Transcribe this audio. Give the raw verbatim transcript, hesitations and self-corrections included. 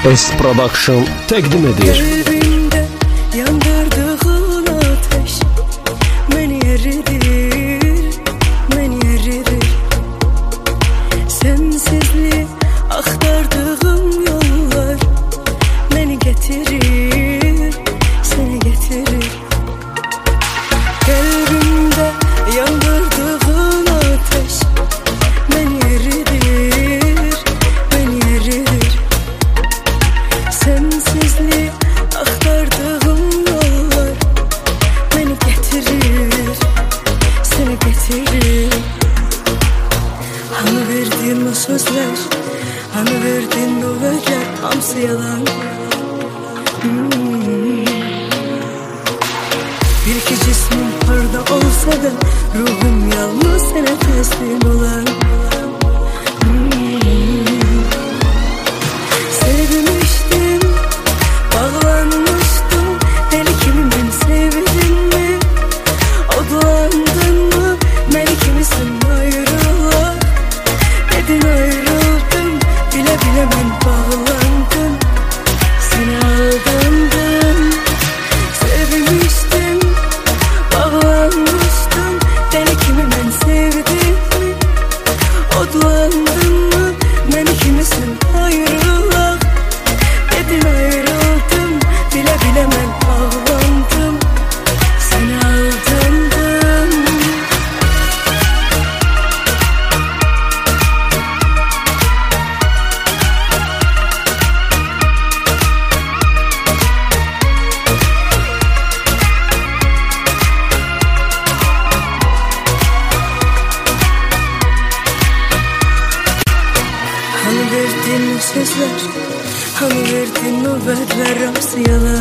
S Production təqdim edir. Qəlbimdə yandırdığın ateş məni əridir, məni əridir. Sensizliği axtardığım yollar məni getirir, səni getirir. Qəlbimdə yandırdığın ateş məni əridir, məni əridir. Sensizliği axtardığım yollar məni getirir, səni getirir. Hani verdin o sözler, hani verdin o vədlər, hamısı yalan. hmm. Bir iki cismim harda olsa da ruhum yalnız sənə təslim olan. hmm. Sevmiştim, bağlanmıştım, deli kimi beni sevdin mi? Odlandın mı? Məni kimisin ayrılar? Dedin ayrıldım, bile bile ben bağlandım. Seni aldandım. Sevmiştim, bağlanmıştım, deli kimi ben sevdin mi? Odlandın mı? Məni kimisin ayrılar? Dedin ayrıldım, bile bile ben bağlandım. Seni aldandım. Hani verdin o sözler, hani verdin o vədlər, hamısı yalan.